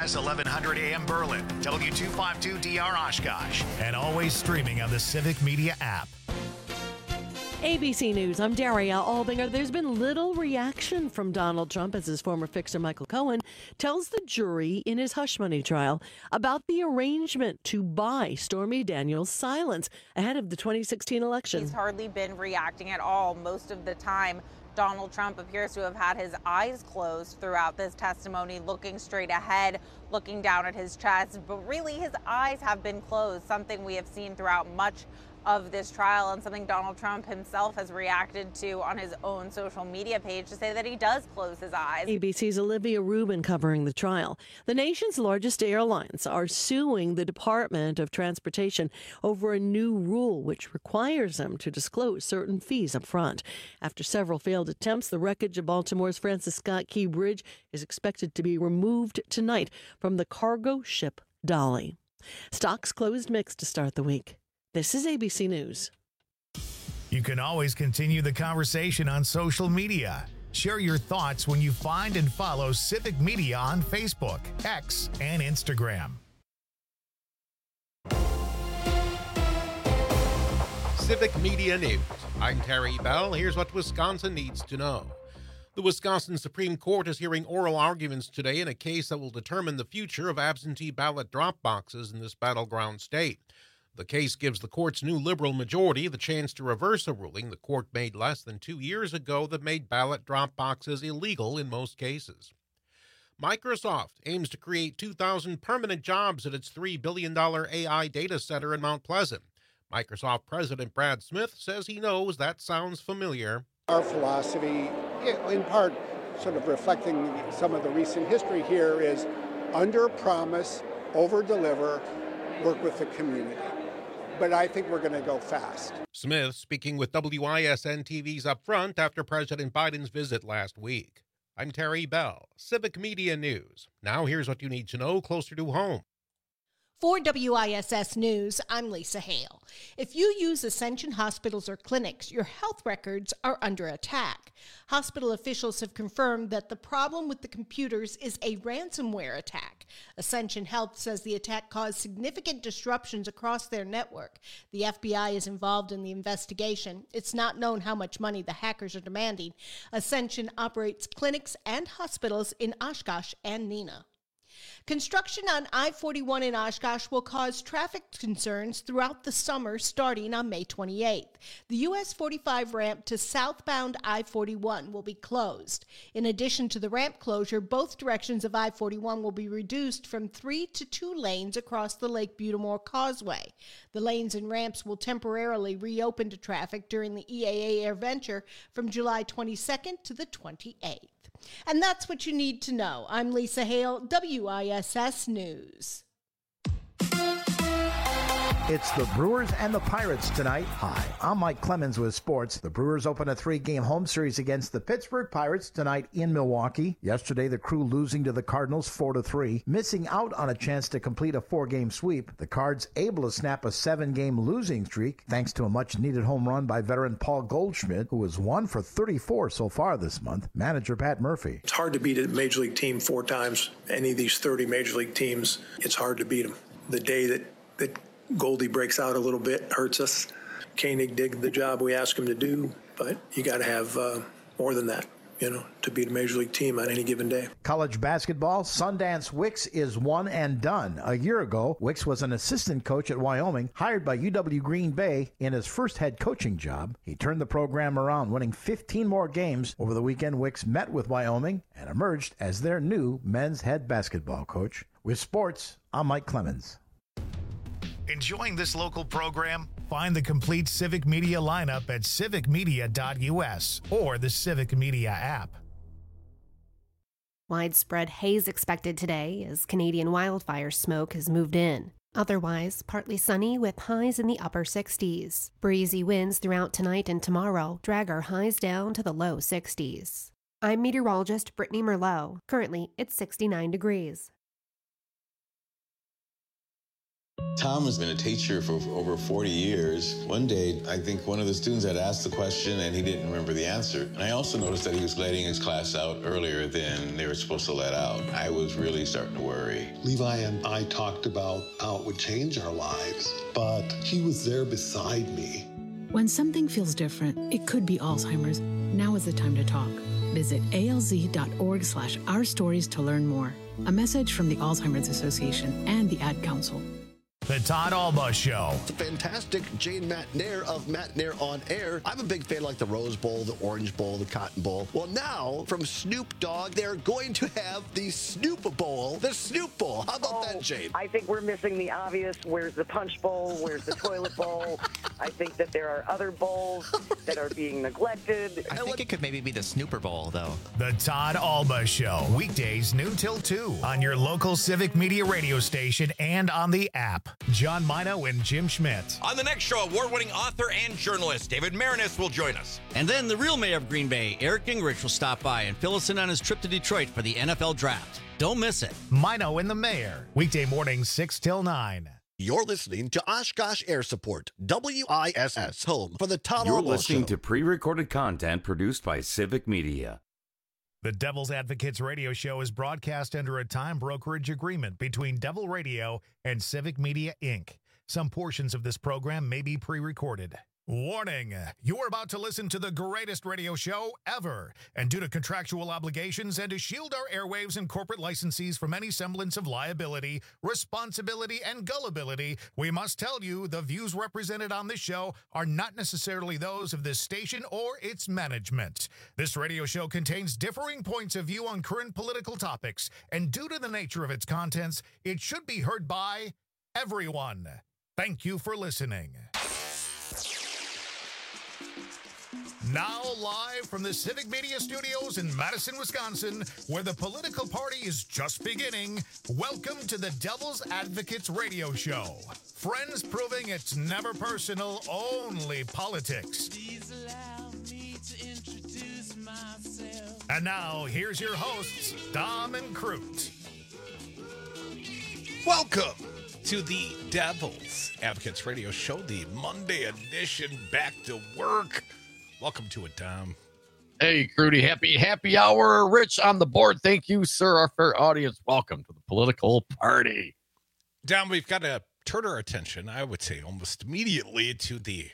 KFOS 1100 AM Berlin, W252DR Oshkosh, and always streaming on the Civic Media app. ABC News, I'm Daria Albinger. There's been little reaction from Donald Trump as his former fixer Michael Cohen tells the jury in his hush money trial about the arrangement to buy Stormy Daniels' silence ahead of the 2016 election. He's hardly been reacting at all most of the time. Donald Trump appears to have had his eyes closed throughout this testimony, looking straight ahead, looking down at his chest, but really his eyes have been closed, something we have seen throughout much of this trial and something Donald Trump himself has reacted to on his own social media page to say that he does close his eyes. ABC's Olivia Rubin covering the trial. The nation's largest airlines are suing the Department of Transportation over a new rule which requires them to disclose certain fees up front. After several failed attempts, the wreckage of Baltimore's Francis Scott Key Bridge is expected to be removed tonight from the cargo ship Dolly. Stocks closed mixed to start the week. This is ABC News. You can always continue the conversation on social media. Share your thoughts when you find and follow Civic Media on Facebook, X, and Instagram. Civic Media News. I'm Terry Bell. Here's what Wisconsin needs to know. The Wisconsin Supreme Court is hearing oral arguments today in a case that will determine the future of absentee ballot drop boxes in this battleground state. The case gives the court's new liberal majority the chance to reverse a ruling the court made less than 2 years ago that made ballot drop boxes illegal in most cases. Microsoft aims to create 2,000 permanent jobs at its $3 billion AI data center in Mount Pleasant. Microsoft President Brad Smith says he knows that sounds familiar. Our philosophy, in part sort of reflecting some of the recent history here, is under-promise, over-deliver, work with the community. But I think we're going to go fast. Smith speaking with WISN TV's Upfront after President Biden's visit last week. I'm Terry Bell, Civic Media News. Now here's what you need to know closer to home. For WISS News, I'm Lisa Hale. If you use Ascension hospitals or clinics, your health records are under attack. Hospital officials have confirmed that the problem with the computers is a ransomware attack. Ascension Health says the attack caused significant disruptions across their network. The FBI is involved in the investigation. It's not known how much money the hackers are demanding. Ascension operates clinics and hospitals in Oshkosh and Neenah. Construction on I-41 in Oshkosh will cause traffic concerns throughout the summer starting on May 28th. The US 45 ramp to southbound I-41 will be closed. In addition to the ramp closure, both directions of I-41 will be reduced from 3 to 2 lanes across the Lake Butamore Causeway. The lanes and ramps will temporarily reopen to traffic during the EAA AirVenture from July 22nd to the 28th. And that's what you need to know. I'm Lisa Hale, WISS News. It's the Brewers and the Pirates tonight. Hi, I'm Mike Clemens with sports. The Brewers open a 3-game home series against the Pittsburgh Pirates tonight in Milwaukee. Yesterday, the Crew losing to the Cardinals 4-3, missing out on a chance to complete a 4-game sweep. The Cards able to snap a 7-game losing streak thanks to a much-needed home run by veteran Paul Goldschmidt, who was 1 for 34 so far this month. Manager Pat Murphy. It's hard to beat a major league team 4 times. Any of these 30 major league teams, it's hard to beat them. The day that Goldie breaks out a little bit hurts us. Koenig did the job we asked him to do, but you got to have more than that, to beat a major league team on any given day. College basketball, Sundance Wicks is one and done. A year ago, Wicks was an assistant coach at Wyoming, hired by UW Green Bay in his first head coaching job. He turned the program around, winning 15 more games. Over the weekend, Wicks met with Wyoming and emerged as their new men's head basketball coach. With sports, I'm Mike Clemens. Enjoying this local program? Find the complete Civic Media lineup at civicmedia.us or the Civic Media app. Widespread haze expected today as Canadian wildfire smoke has moved in. Otherwise, partly sunny with highs in the upper 60s. Breezy winds throughout tonight and tomorrow drag our highs down to the low 60s. I'm meteorologist Brittany Merlot. Currently, it's 69 degrees. Tom has been a teacher for over 40 years. One day, I think one of the students had asked the question and he didn't remember the answer. And I also noticed that he was letting his class out earlier than they were supposed to let out. I was really starting to worry. Levi and I talked about how it would change our lives, but he was there beside me. When something feels different, it could be Alzheimer's. Now is the time to talk. Visit alz.org/ourstories to learn more. A message from the Alzheimer's Association and the Ad Council. The Todd Alba Show. It's a fantastic Jane McNair of McNair on Air. I'm a big fan like the Rose Bowl, the Orange Bowl, the Cotton Bowl. Well, now, from Snoop Dogg, they're going to have the Snoop Bowl, the Snoop Bowl. How about that, Jane? I think we're missing the obvious. Where's the Punch Bowl? Where's the Toilet Bowl? I think that there are other bowls that are being neglected. I think it could maybe be the Snooper Bowl, though. The Todd Alba Show. Weekdays noon till 2 on your local Civic Media radio station and on the app. John Mino and Jim Schmidt. On the next show, award-winning author and journalist David Marinus will join us. And then the real mayor of Green Bay, Eric Gingrich, will stop by and fill us in on his trip to Detroit for the NFL Draft. Don't miss it. Mino and the Mayor. Weekday mornings 6 till 9. You're listening to Oshkosh Air Support, WISS, home for the Todd You're Alba listening Show. to pre-recorded content produced by Civic Media. The Devil's Advocates radio show is broadcast under a time brokerage agreement between Devil Radio and Civic Media, Inc. Some portions of this program may be pre-recorded. Warning, you are about to listen to the greatest radio show ever. And due to contractual obligations and to shield our airwaves and corporate licensees from any semblance of liability, responsibility, and gullibility, we must tell you the views represented on this show are not necessarily those of this station or its management. This radio show contains differing points of view on current political topics, and due to the nature of its contents, it should be heard by everyone. Thank you for listening. Now live from the Civic Media Studios in Madison, Wisconsin, where the political party is just beginning, welcome to the Devil's Advocates radio show. Friends proving it's never personal, only politics. Please allow me to introduce myself. And now, here's your hosts, Dom and Crute. Welcome to the Devil's Advocates radio show, the Monday edition, back to work. Welcome to it, Dom. Hey, Crudy, happy hour. Rich on the board. Thank you, sir. Our fair audience. Welcome to the political party. Dom, we've got to turn our attention, I would say almost immediately, to the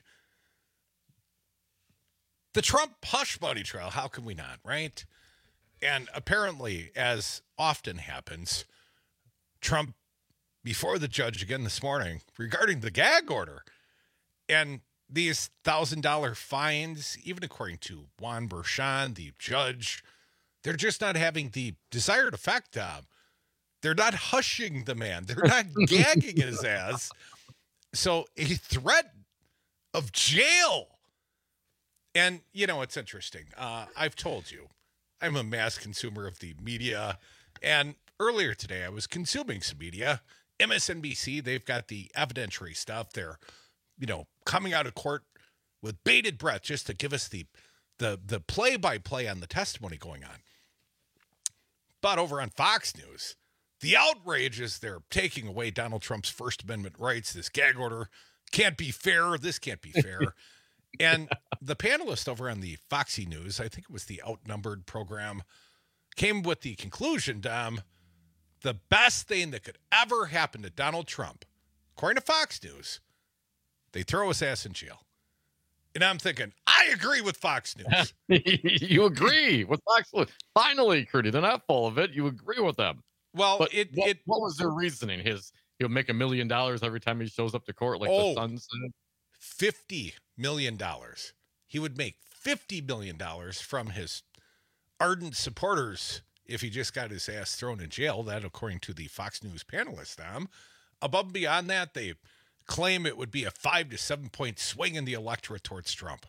Trump hush money trial. How can we not, right? And apparently, as often happens, Trump before the judge again this morning regarding the gag order and these $1,000 fines, even according to Juan Bershon, the judge, they're just not having the desired effect. They're not hushing the man. They're not gagging his ass. So a threat of jail. And, you know, it's interesting. I've told you, I'm a mass consumer of the media. And earlier today, I was consuming some media. MSNBC, they've got the evidentiary stuff. They're, you know, coming out of court with bated breath just to give us the play-by-play on the testimony going on. But over on Fox News, the outrage is they're taking away Donald Trump's First Amendment rights. This gag order can't be fair. This can't be fair. And the panelist over on the Foxy News, I think it was the Outnumbered program, came with the conclusion, Dom, the best thing that could ever happen to Donald Trump, according to Fox News, they throw his ass in jail. And I'm thinking, I agree with Fox News. You agree with Fox News. Finally, Crudy, they're not full of it. You agree with them. Well, but what was their reasoning? He'll make $1 million every time he shows up to court, like the Sun said? $50 million. He would make $50 million from his ardent supporters if he just got his ass thrown in jail. That, according to the Fox News panelist, above and beyond that, they claim it would be a 5 to 7 point swing in the electorate towards Trump.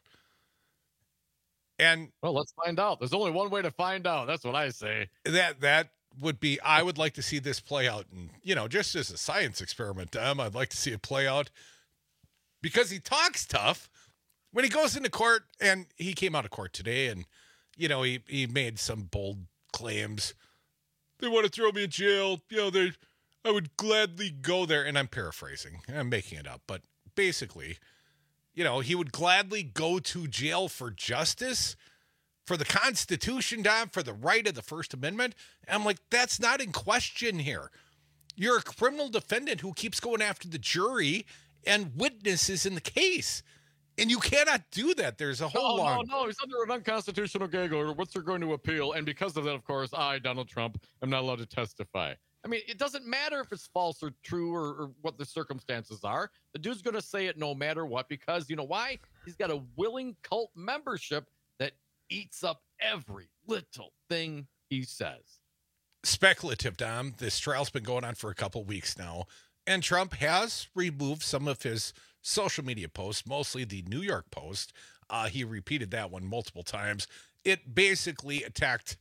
And well, let's find out. There's only one way to find out. That's what I say. That would be, I would like to see this play out. And, you know, just as a science experiment, I'd like to see it play out because he talks tough when he goes into court. And he came out of court today and, you know, he made some bold claims. They want to throw me in jail. You know, I would gladly go there. And I'm paraphrasing. I'm making it up. But basically, he would gladly go to jail for justice, for the Constitution, Dom, for the right of the First Amendment. And I'm like, that's not in question here. You're a criminal defendant who keeps going after the jury and witnesses in the case. And you cannot do that. There's a whole long... No, he's under an unconstitutional gag order, which they're going to appeal. And because of that, of course, I, Donald Trump, am not allowed to testify. I mean, it doesn't matter if it's false or true or what the circumstances are. The dude's going to say it no matter what, because you know why? He's got a willing cult membership that eats up every little thing he says. Speculative, Dom. This trial's been going on for a couple weeks now, and Trump has removed some of his social media posts, mostly the New York Post. He repeated that one multiple times. It basically attacked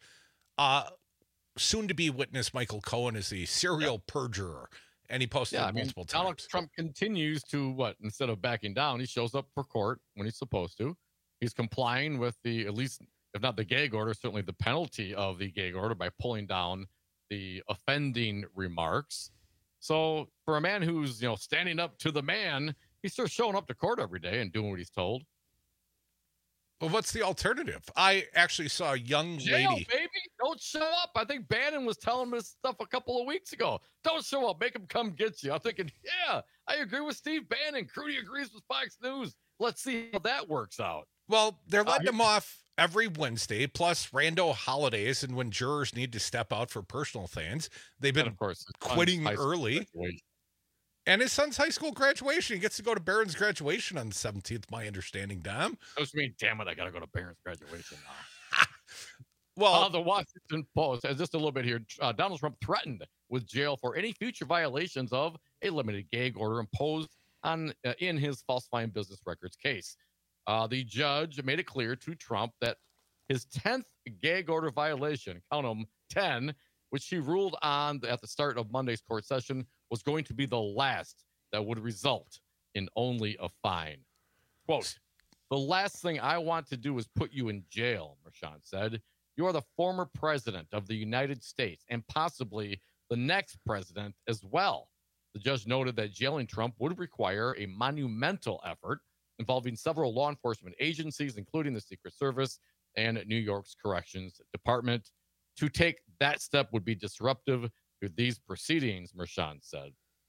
soon-to-be witness Michael Cohen as a serial perjurer, and he posted it multiple times. Donald Trump continues to, instead of backing down, he shows up for court when he's supposed to. He's complying with the, at least, if not the gag order, certainly the penalty of the gag order by pulling down the offending remarks. So for a man who's, standing up to the man, he's still showing up to court every day and doing what he's told. Well, what's the alternative? I actually saw a young lady. Baby, don't show up. I think Bannon was telling me this stuff a couple of weeks ago. Don't show up. Make him come get you. I'm thinking, yeah, I agree with Steve Bannon. Crudy agrees with Fox News. Let's see how that works out. Well, they're letting him off every Wednesday, plus rando holidays, and when jurors need to step out for personal things. They've been, of course, quitting early. And his son's high school graduation. He gets to go to Barron's graduation on the 17th, my understanding, Dom. Those mean, damn it, I got to go to Barron's graduation now. Well, the Washington Post has just a little bit here. Donald Trump threatened with jail for any future violations of a limited gag order imposed on in his falsifying business records case. The judge made it clear to Trump that his 10th gag order violation, count them 10, which he ruled on at the start of Monday's court session, was going to be the last that would result in only a fine. Quote, the last thing I want to do is put you in jail, Mershon said. You are the former president of the United States and possibly the next president as well. The judge noted that jailing Trump would require a monumental effort involving several law enforcement agencies, including the Secret Service and New York's Corrections Department. To take that step would be disruptive to these proceedings, Mershon said.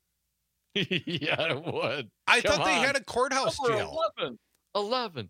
Yeah, it would. I thought they had a courthouse jail. 11.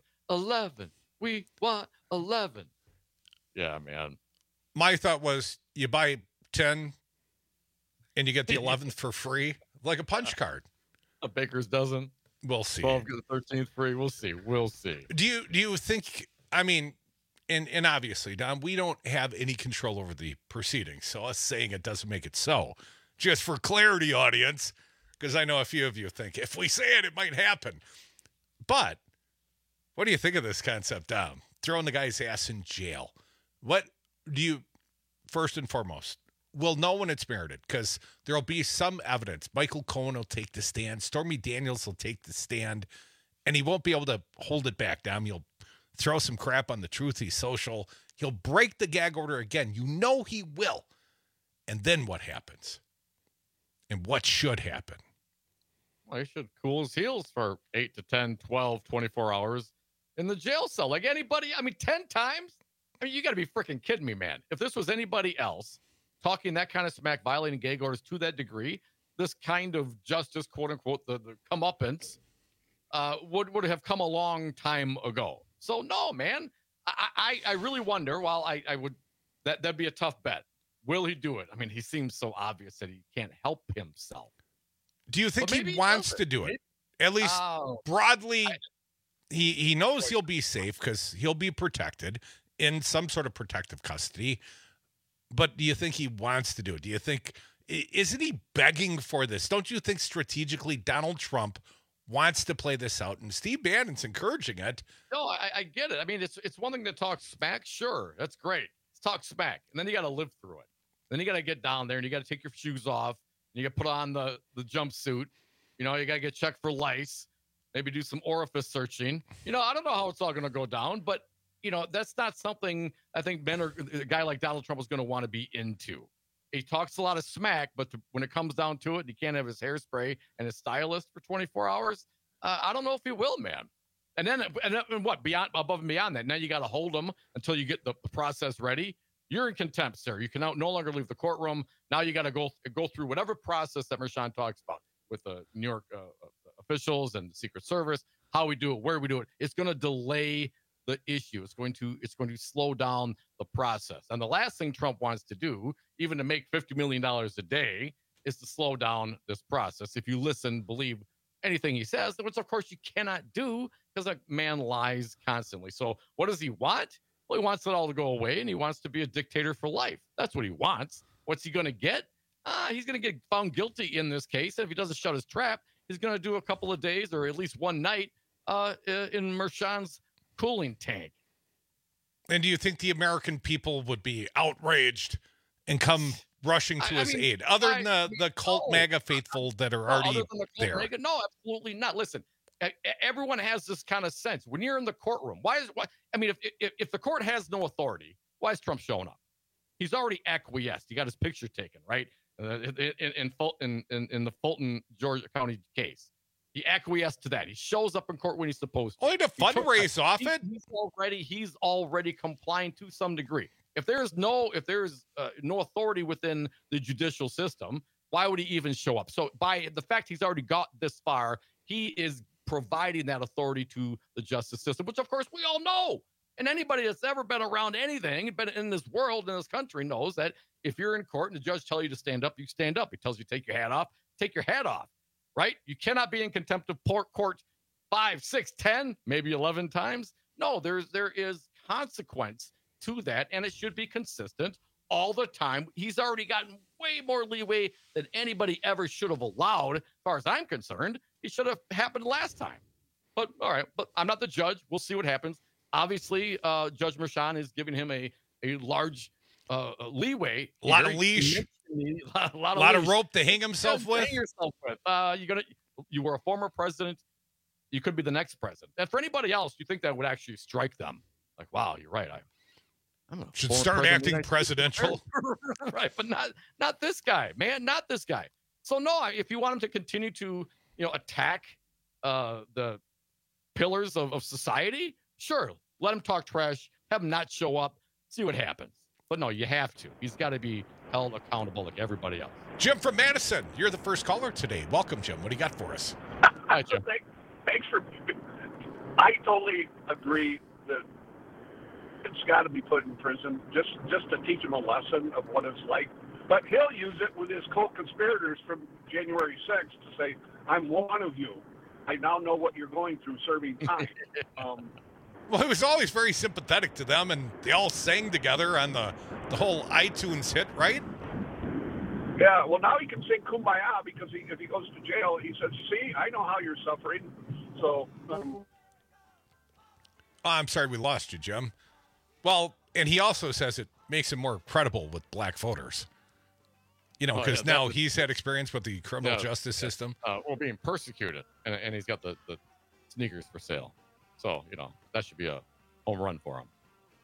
We want 11. Yeah, man. My thought was you buy 10 and you get the 11th for free, like a punch card. A baker's dozen. We'll see. 12 get the 13th free. We'll see. Do you think, I mean, and obviously, Don, we don't have any control over the proceedings, so us saying it doesn't make it so. Just for clarity, audience, because I know a few of you think if we say it, it might happen. But what do you think of this concept, Dom? Throwing the guy's ass in jail. What do you, first and foremost, we'll know when it's merited because there'll be some evidence. Michael Cohen will take the stand. Stormy Daniels will take the stand, and he won't be able to hold it back, Dom. You'll throw some crap on the Truthy Social. He'll break the gag order again. You know he will. And then what happens? And what should happen? Well, he should cool his heels for 8 to 10, 12, 24 hours in the jail cell. Like anybody, 10 times? You got to be freaking kidding me, man. If this was anybody else talking that kind of smack, violating gag orders to that degree, this kind of justice, quote unquote, the comeuppance, would have come a long time ago. So no, man, I really wonder. While I would, that'd be a tough bet. Will he do it? I mean, he seems so obvious that he can't help himself. Do you think he wants to do it? At least broadly, he knows he'll be safe because he'll be protected in some sort of protective custody. But do you think he wants to do it? Do you think, isn't he begging for this? Don't you think strategically Donald Trump wants to play this out, and Steve Bannon's encouraging it? No, I get it. I mean, it's one thing to talk smack. Sure, that's great. Let's talk smack. And then you got to live through it. Then you got to get down there and you got to take your shoes off. And you got to put on the jumpsuit. You got to get checked for lice. Maybe do some orifice searching. I don't know how it's all going to go down, but that's not something I think men or a guy like Donald Trump is going to want to be into. he talks a lot of smack, but when it comes down to it, and he can't have his hairspray and his stylist for 24 hours. I don't know if he will, man. And then what? Above and beyond that, now you got to hold him until you get the process ready. You're in contempt, sir. You can no longer leave the courtroom. Now you got to go through whatever process that Mershon talks about with the New York officials and the Secret Service. How we do it, where we do it. It's going to delay the issue. It's going to slow down the process. And the last thing Trump wants to do, even to make $50 million a day, is to slow down this process. If you listen, believe anything he says, which of course you cannot do because a man lies constantly. So what does he want? Well, he wants it all to go away, and he wants to be a dictator for life. That's what he wants. What's he going to get? He's going to get found guilty in this case. And if he doesn't shut his trap, he's going to do a couple of days or at least one night in Mershon's cooling tank. And do you think the American people would be outraged and come rushing to his aid, other than the cult MAGA faithful that are already there? MAGA, no, absolutely not. Listen, everyone has this kind of sense. When you're in the courtroom, why? I mean, if the court has no authority, why is Trump showing up? He's already acquiesced. He got his picture taken, right? In the Fulton, Georgia County case. He acquiesced to that. He shows up in court when he's supposed to. Only to fundraise off it? He's already complying to some degree. If there's no authority within the judicial system, why would he even show up? So by the fact he's already got this far, he is providing that authority to the justice system, which of course we all know. And anybody that's ever been around anything, been in this world, in this country, knows that if you're in court and the judge tells you to stand up, you stand up. He tells you to take your hat off, take your hat off, right? You cannot be in contempt of court 5, 6, 10, maybe 11 times. No, there is consequence to that, and it should be consistent all the time. He's already gotten way more leeway than anybody ever should have allowed. As far as I'm concerned, it should have happened last time. But all right, but I'm not the judge. We'll see what happens. Obviously, Judge Mershon is giving him a large leeway. A lot of leash. A lot of rope to hang himself with. Hang yourself with. You were a former president. You could be the next president. And for anybody else, you think that would actually strike them? Like, wow, you're right. I'm should start acting presidential. Right, but not this guy, man. Not this guy. So no, if you want him to continue to attack the pillars of society, sure, let him talk trash. Have him not show up. See what happens. But no, you have to. He's got to be held accountable like everybody else. Jim from Madison, you're the first caller today. Welcome, Jim. What do you got for us? Hi, Jim. Thanks for. I totally agree that it's got to be put in prison just to teach him a lesson of what it's like. But he'll use it with his co-conspirators from January 6th to say, "I'm one of you. I now know what you're going through serving time." Well, he was always very sympathetic to them, and they all sang together on the whole iTunes hit, right? Yeah, well, now he can sing Kumbaya because if he goes to jail, he says, "See, I know how you're suffering." So, I'm sorry we lost you, Jim. Well, and he also says it makes him more credible with black voters. Because now he's had experience with the criminal justice system. Or being persecuted, and he's got the sneakers for sale. So, that should be a home run for him.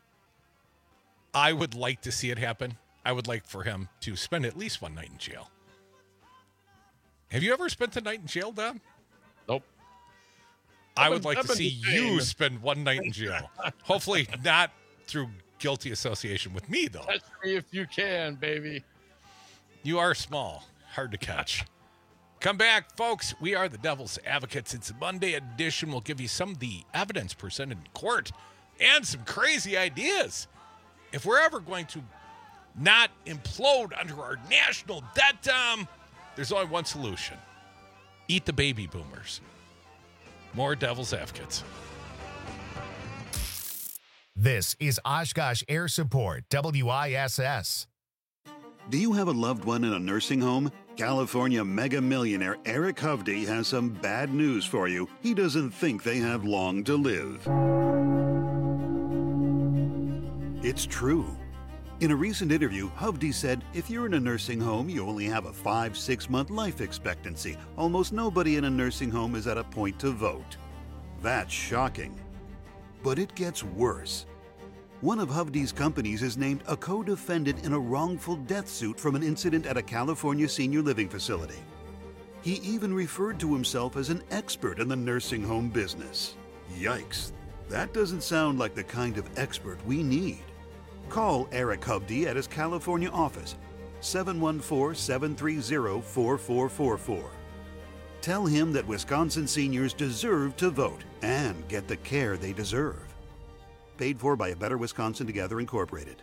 I would like to see it happen. I would like for him to spend at least one night in jail. Have you ever spent a night in jail, Dom? Nope. I would like to see you spend one night in jail. Hopefully not through guilty association with me, though. Catch me if you can, baby. You are small. Hard to catch. Come back, folks. We are the Devil's Advocates. It's a Monday edition. We'll give you some of the evidence presented in court and some crazy ideas. If we're ever going to not implode under our national debt, there's only one solution. Eat the baby boomers. More Devil's Advocates. This is Oshkosh Air Support, WISS. Do you have a loved one in a nursing home? California mega millionaire Eric Hovde has some bad news for you. He doesn't think they have long to live. It's true. In a recent interview, Hovde said, if you're in a nursing home, you only have a 5-6 month life expectancy. Almost nobody in a nursing home is at a point to vote. That's shocking. But it gets worse. One of Hovde's companies is named a co-defendant in a wrongful death suit from an incident at a California senior living facility. He even referred to himself as an expert in the nursing home business. Yikes, that doesn't sound like the kind of expert we need. Call Eric Hovde at his California office, 714-730-4444. Tell him that Wisconsin seniors deserve to vote and get the care they deserve. Paid for by A Better Wisconsin Together, Incorporated.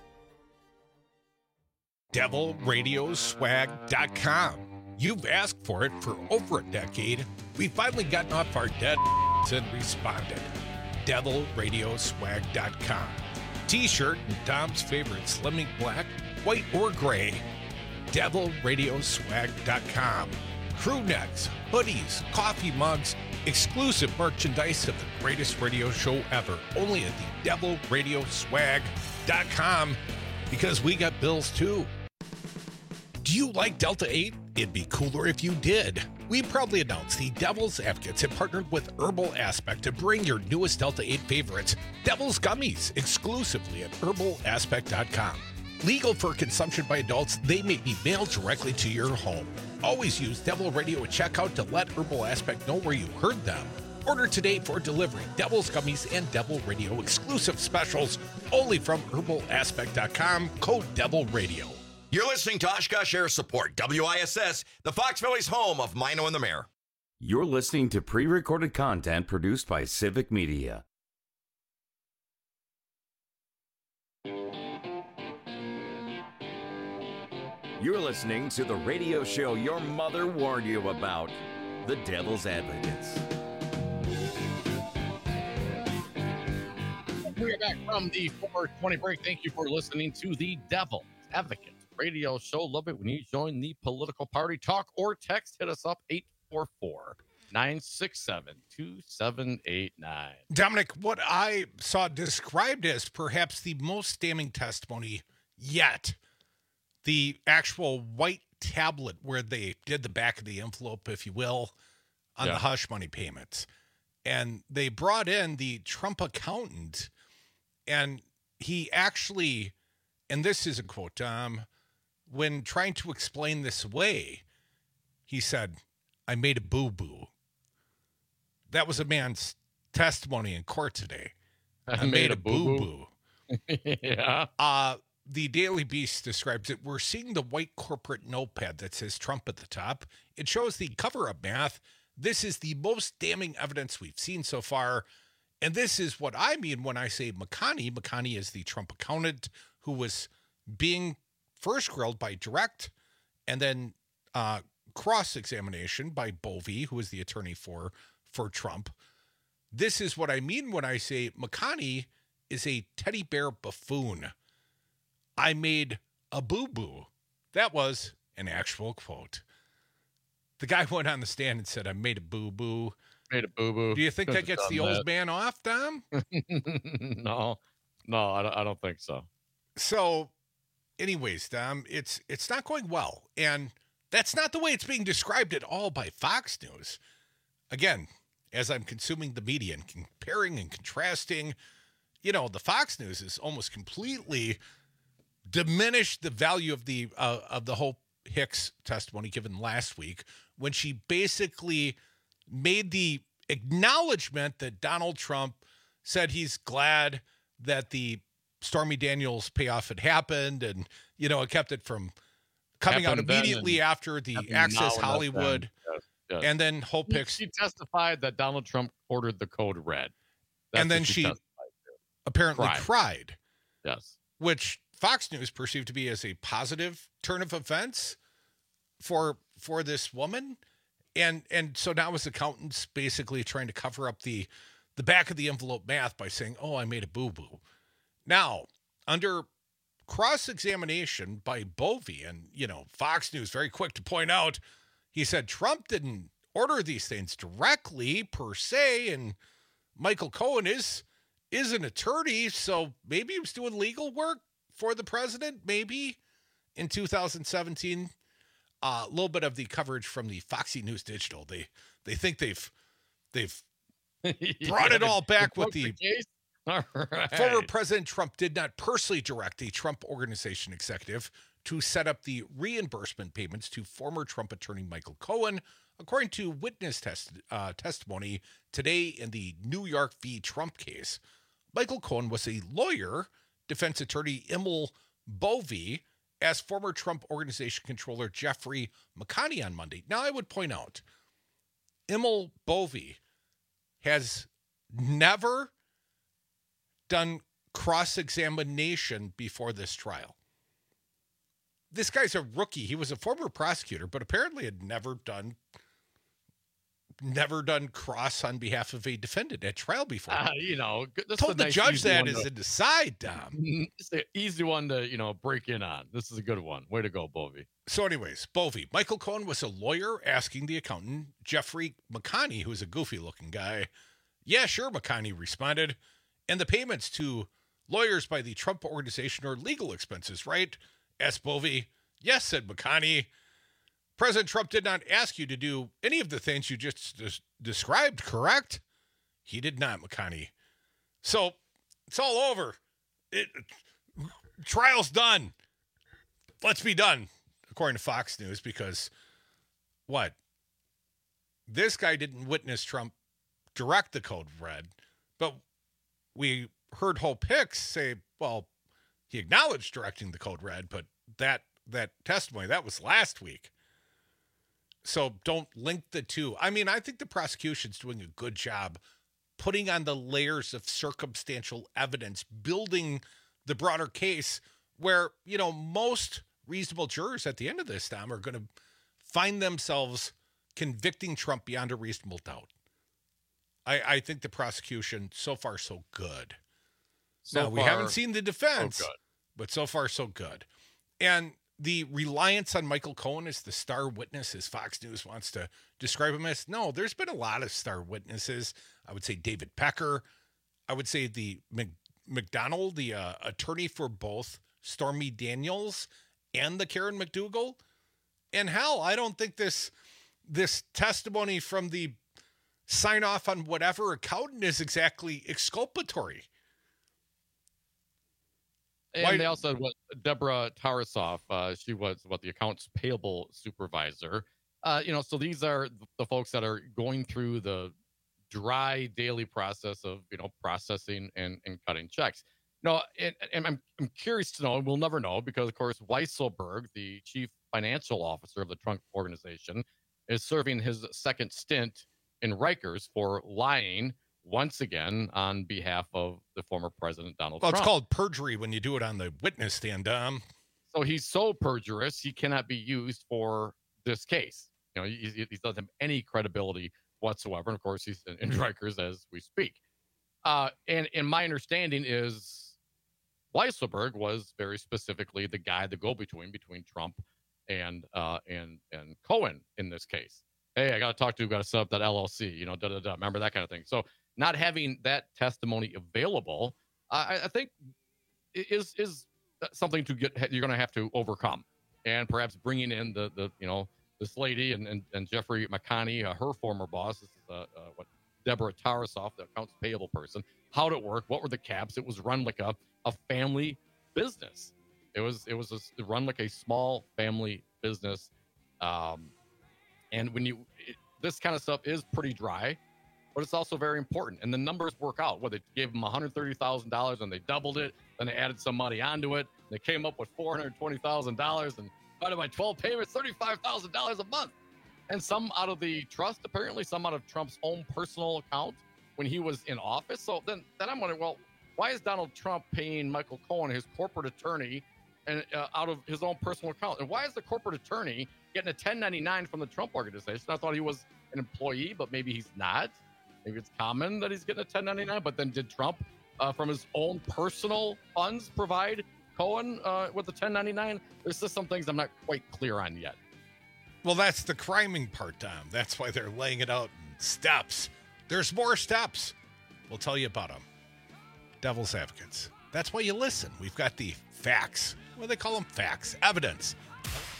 DevilRadioswag.com. You've asked for it for over a decade. We've finally gotten off our dead and responded. DevilRadioswag.com. T-shirt and Dom's favorite slimming black, white, or gray. DevilRadioswag.com. Crew necks, hoodies, coffee mugs, exclusive merchandise of the greatest radio show ever. Only at the DevilRadioswag.com, because we got bills too. Do you like Delta 8? It'd be cooler if you did. We proudly announce the Devil's Advocates have partnered with Herbal Aspect to bring your newest Delta 8 favorites, Devil's Gummies, exclusively at herbalaspect.com. Legal for consumption by adults, they may be mailed directly to your home. Always use Devil Radio at checkout to let Herbal Aspect know where you heard them. Order today for delivery. Devil's Gummies and Devil Radio exclusive specials only from herbalaspect.com, code Devil Radio. You're listening to Oshkosh Air Support, WISS, the Fox Valley's home of Mino and the Mayor. You're listening to pre-recorded content produced by Civic Media. You're listening to the radio show your mother warned you about, The Devil's Advocates. We're back from the 420 break. Thank you for listening to The Devil's Advocate radio show. Love it when you join the political party. Talk or text. Hit us up, 844-967-2789. Dominic, what I saw described as perhaps the most damning testimony yet, the actual white tablet where they did the back of the envelope, if you will, on the hush money payments. And they brought in the Trump accountant, and he actually, and this is a quote, when trying to explain this away, he said, "I made a boo-boo." That was a man's testimony in court today. I made a boo-boo. Yeah. The Daily Beast describes it. We're seeing the white corporate notepad that says Trump at the top. It shows the cover-up math. This is the most damning evidence we've seen so far. And this is what I mean when I say McConney. McConney is the Trump accountant who was being first grilled by direct and then cross-examination by Bovee, who is the attorney for Trump. This is what I mean when I say McConney is a teddy bear buffoon. I made a boo-boo. That was an actual quote. The guy went on the stand and said, "I made a boo-boo." Made a boo-boo. Do you think that gets the old man off, Dom? No, I don't think so. So, anyways, Dom, it's not going well. And that's not the way it's being described at all by Fox News. Again, as I'm consuming the media and comparing and contrasting, the Fox News is almost completely diminished the value of the Hope Hicks testimony given last week, when she basically made the acknowledgement that Donald Trump said he's glad that the Stormy Daniels payoff had happened, and it kept it from coming out immediately after the Access Hollywood. Yes. And then Hope Hicks, she testified that Donald Trump ordered the code red. And then she apparently cried. Yes. Which Fox News perceived to be as a positive turn of events for this woman. And so now his accountant's basically trying to cover up the back of the envelope math by saying, "Oh, I made a boo-boo." Now, under cross-examination by Bovee, and, Fox News very quick to point out, he said Trump didn't order these things directly per se, and Michael Cohen is an attorney, so maybe he was doing legal work for the president, maybe in 2017. A little bit of the coverage from the Foxy News Digital. They think they've brought it all back with the All right. Former President Trump did not personally direct a Trump Organization executive to set up the reimbursement payments to former Trump attorney Michael Cohen, according to witness testimony today in the New York v. Trump case. Michael Cohen was a lawyer, defense attorney Emil Bovee, as former Trump Organization controller Jeffrey McConney on Monday. Now, I would point out, Emil Bovee has never done cross-examination before this trial. This guy's a rookie. He was a former prosecutor, but apparently had never done cross on behalf of a defendant at trial before. This Told is a the nice, judge easy that one as to- an aside, Dom. It's an easy one to, break in on. This is a good one. Way to go, Bovee. So anyways, Bovee. Michael Cohen was a lawyer asking the accountant, Jeffrey McConney, who's a goofy-looking guy. Yeah, sure, McConney responded. And the payments to lawyers by the Trump Organization are legal expenses, right? Asked Bovee. Yes, said McConney. President Trump did not ask you to do any of the things you just described, correct? He did not, McConney. So it's all over. Trial's done. Let's be done, according to Fox News, because what? This guy didn't witness Trump direct the code red, but we heard Hope Hicks say, well, he acknowledged directing the code red, but that testimony, that was last week. So don't link the two. I mean, I think the prosecution's doing a good job putting on the layers of circumstantial evidence, building the broader case where, most reasonable jurors at the end of this time are going to find themselves convicting Trump beyond a reasonable doubt. I think the prosecution, so far, so good. Now, we haven't seen the defense, but so far, so good. And the reliance on Michael Cohen as the star witness, as Fox News wants to describe him as, no, there's been a lot of star witnesses. I would say David Pecker. I would say the McDonald, the attorney for both Stormy Daniels and the Karen McDougal. And hell, I don't think this testimony from the sign off on whatever accountant is exactly exculpatory. And they also had Deborah Tarasoff. She was the accounts payable supervisor. So these are the folks that are going through the dry daily process of processing and cutting checks. And I'm curious to know. We'll never know because, of course, Weisselberg, the chief financial officer of the Trump Organization, is serving his second stint in Rikers for lying once again on behalf of the former president, Donald Trump. Well, it's called perjury when you do it on the witness stand, Dom. So he's so perjurous, he cannot be used for this case. He doesn't have any credibility whatsoever. And of course, he's in Rikers as we speak. And my understanding is Weisselberg was very specifically the guy, the go-between between Trump and Cohen in this case. Hey, I got to talk to you, got to set up that LLC, remember that kind of thing. So not having that testimony available, I think is something you're going to have to overcome, and perhaps bringing in this lady and Jeffrey McConney, her former boss. This is Deborah Tarasoff, the accounts payable person. How'd it work? What were the caps? It was run like a family business. It was run like a small family business. And this kind of stuff is pretty dry, but it's also very important. And the numbers work out. They gave them $130,000 and they doubled it. Then they added some money onto it. They came up with $420,000 and divided by 12 payments, $35,000 a month. And some out of the trust, apparently, some out of Trump's own personal account when he was in office. So then I'm wondering, well, why is Donald Trump paying Michael Cohen, his corporate attorney, and out of his own personal account? And why is the corporate attorney getting a 1099 from the Trump Organization? I thought he was an employee, but maybe he's not. Maybe it's common that he's getting a 1099. But then did Trump, from his own personal funds, provide Cohen with a 1099? There's just some things I'm not quite clear on yet. Well, that's the criming part, Tom. That's why they're laying it out in steps. There's more steps. We'll tell you about them. Devil's Advocates. That's why you listen. We've got the facts. What do they call them? Facts. Evidence.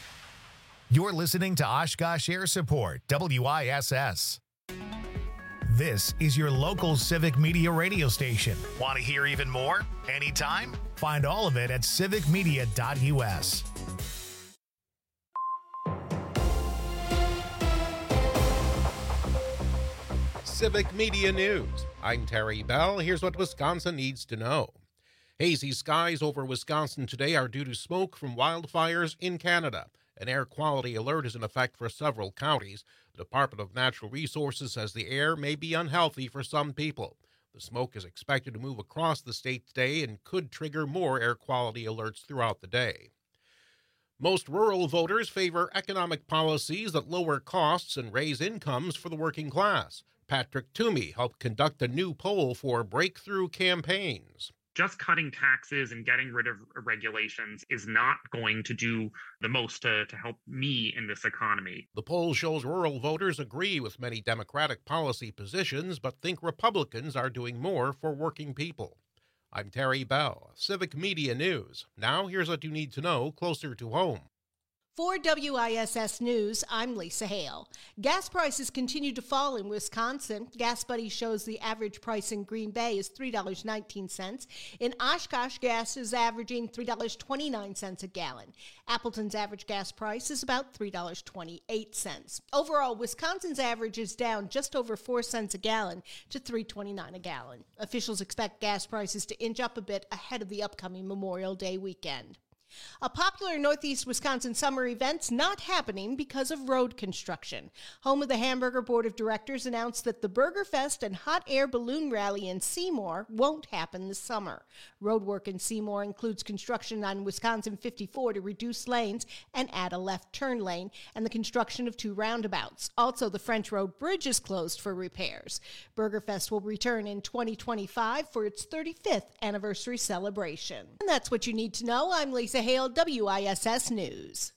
You're listening to Oshkosh Air Support, WISS. This is your local Civic Media radio station. Want to hear even more? Anytime? Find all of it at civicmedia.us. Civic Media News. I'm Terry Bell. Here's what Wisconsin needs to know. Hazy skies over Wisconsin today are due to smoke from wildfires in Canada. An air quality alert is in effect for several counties. The Department of Natural Resources says the air may be unhealthy for some people. The smoke is expected to move across the state today and could trigger more air quality alerts throughout the day. Most rural voters favor economic policies that lower costs and raise incomes for the working class. Patrick Toomey helped conduct a new poll for Breakthrough Campaigns. Just cutting taxes and getting rid of regulations is not going to do the most to help me in this economy. The poll shows rural voters agree with many Democratic policy positions, but think Republicans are doing more for working people. I'm Terry Bell, Civic Media News. Now here's what you need to know closer to home. For WISS News, I'm Lisa Hale. Gas prices continue to fall in Wisconsin. Gas Buddy shows the average price in Green Bay is $3.19. In Oshkosh, gas is averaging $3.29 a gallon. Appleton's average gas price is about $3.28. Overall, Wisconsin's average is down just over 4 cents a gallon to $3.29 a gallon. Officials expect gas prices to inch up a bit ahead of the upcoming Memorial Day weekend. A popular Northeast Wisconsin summer event's not happening because of road construction. Home of the Hamburger Board of Directors announced that the Burger Fest and Hot Air Balloon Rally in Seymour won't happen this summer. Road work in Seymour includes construction on Wisconsin 54 to reduce lanes and add a left turn lane, and the construction of 2 roundabouts. Also, the French Road Bridge is closed for repairs. Burger Fest will return in 2025 for its 35th anniversary celebration. And that's what you need to know. I'm Lisa Hale, WISS News.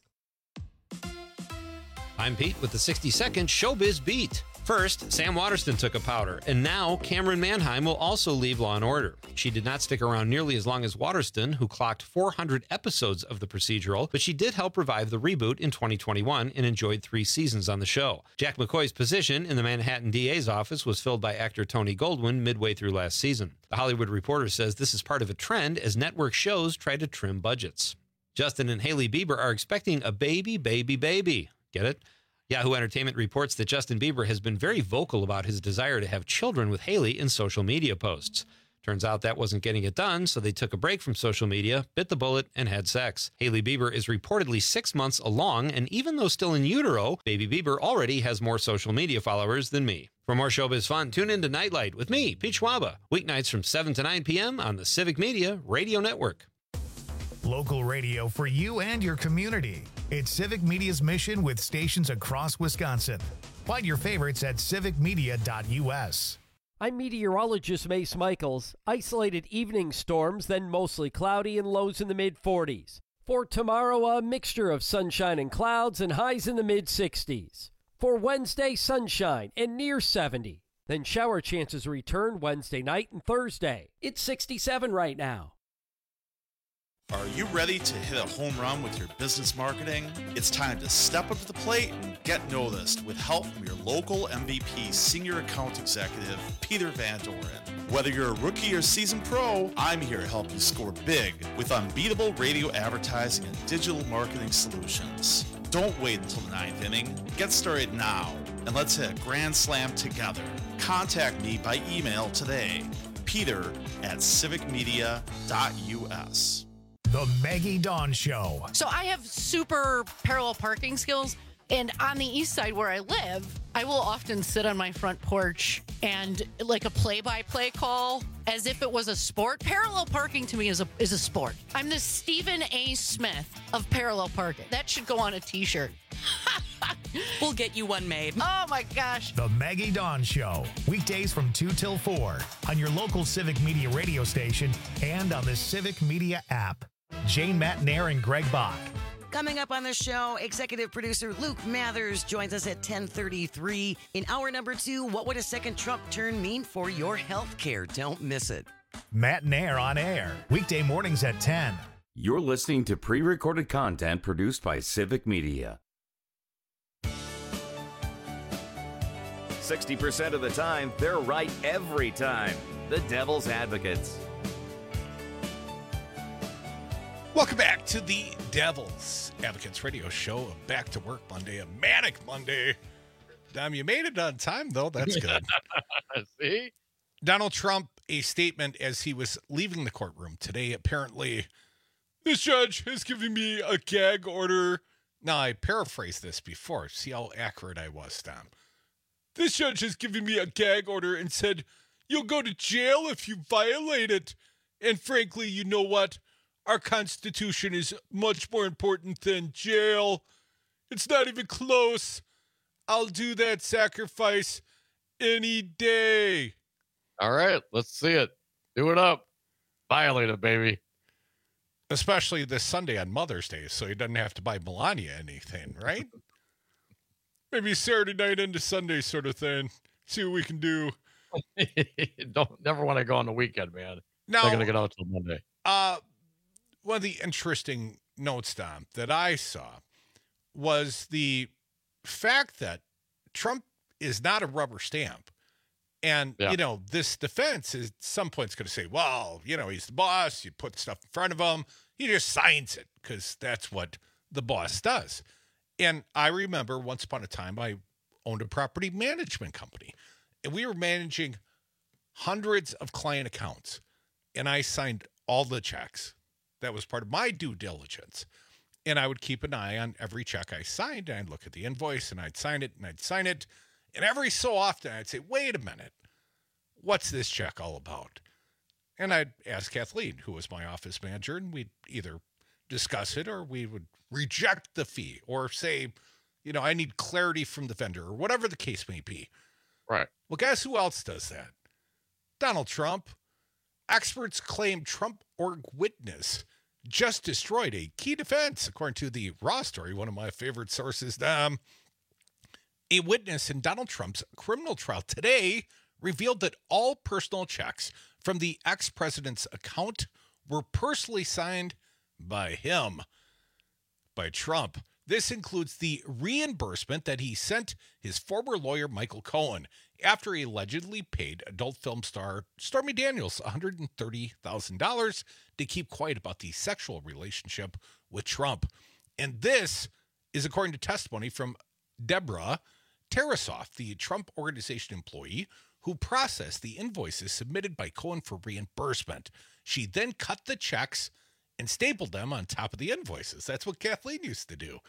I'm Pete with the 60-second Showbiz Beat. First, Sam Waterston took a powder, and now Cameron Manheim will also leave Law & Order. She did not stick around nearly as long as Waterston, who clocked 400 episodes of the procedural, but she did help revive the reboot in 2021 and enjoyed 3 seasons on the show. Jack McCoy's position in the Manhattan DA's office was filled by actor Tony Goldwyn midway through last season. The Hollywood Reporter says this is part of a trend as network shows try to trim budgets. Justin and Hailey Bieber are expecting a baby. Get it? Yahoo Entertainment reports that Justin Bieber has been very vocal about his desire to have children with Hailey in social media posts. Turns out that wasn't getting it done, so they took a break from social media, bit the bullet, and had sex. Hailey Bieber is reportedly 6 months along, and even though still in utero, baby Bieber already has more social media followers than me. For more showbiz fun, tune in to Nightlight with me, Pete Schwaba, weeknights from 7 to 9 p.m. on the Civic Media Radio Network. Local radio for you and your community. It's Civic Media's mission with stations across Wisconsin. Find your favorites at civicmedia.us. I'm meteorologist Mace Michaels. Isolated evening storms, then mostly cloudy and lows in the mid-40s. For tomorrow, a mixture of sunshine and clouds and highs in the mid-60s. For Wednesday, sunshine and near 70. Then shower chances return Wednesday night and Thursday. It's 67 right now. Are you ready to hit a home run with your business marketing? It's time to step up to the plate and get noticed with help from your local MVP Senior Account Executive, Peter Van Doren. Whether you're a rookie or seasoned pro, I'm here to help you score big with unbeatable radio advertising and digital marketing solutions. Don't wait until the 9th inning. Get started now, and let's hit a grand slam together. Contact me by email today, peter@civicmedia.us. The Maggie Dawn Show. So I have super parallel parking skills, and on the east side where I live, I will often sit on my front porch and like a play-by-play call as if it was a sport. Parallel parking to me is a sport. I'm the Stephen A. Smith of parallel parking. That should go on a t-shirt. We'll get you one made. Oh my gosh. The Maggie Dawn Show. Weekdays from 2 till 4 on your local Civic Media radio station and on the Civic Media app. Jane Matnair and Greg Bach. Coming up on the show, executive producer Luke Mathers joins us at 10:33. In hour number 2, what would a second Trump turn mean for your health care? Don't miss it. Matnair on air. Weekday mornings at 10. You're listening to pre-recorded content produced by Civic Media. 60% of the time, they're right every time. The Devil's Advocates. Welcome back to the Devil's Advocates Radio Show. A back to work Monday, a manic Monday. Dom, you made it on time, though. That's good. See? Donald Trump, a statement as he was leaving the courtroom today. Apparently, this judge has given me a gag order. Now, I paraphrased this before. See how accurate I was, Dom. This judge has given me a gag order and said, you'll go to jail if you violate it. And frankly, you know what? Our Constitution is much more important than jail. It's not even close. I'll do that sacrifice any day. All right, let's see it. Do it up. Violate it, baby. Especially this Sunday on Mother's Day, so he doesn't have to buy Melania anything, right? Maybe Saturday night into Sunday sort of thing. See what we can do. Never want to go on the weekend, man. Now, not going to get out till Monday. One of the interesting notes, Dom, that I saw was the fact that Trump is not a rubber stamp. And, you know, this defense is at some point going to say, well, you know, he's the boss. You put stuff in front of him. He just signs it because that's what the boss does. And I remember once upon a time, I owned a property management company. And we were managing hundreds of client accounts. And I signed all the checks. That was part of my due diligence. And I would keep an eye on every check I signed. And I'd look at the invoice and I'd sign it and I'd sign it. And every so often I'd say, wait a minute, what's this check all about? And I'd ask Kathleen, who was my office manager, and we'd either discuss it or we would reject the fee or say, you know, I need clarity from the vendor or whatever the case may be. Right. Well, guess who else does that? Donald Trump. Experts claim Trump org witness just destroyed a key defense, according to the Raw story, one of my favorite sources. A witness in Donald Trump's criminal trial today revealed that all personal checks from the ex-president's account were personally signed by him, by Trump. This includes the reimbursement that he sent his former lawyer, Michael Cohen, after he allegedly paid adult film star Stormy Daniels $130,000 to keep quiet about the sexual relationship with Trump. And this is according to testimony from Deborah Tarasoff, the Trump Organization employee who processed the invoices submitted by Cohen for reimbursement. She then cut the checks and stapled them on top of the invoices. That's what Kathleen used to do.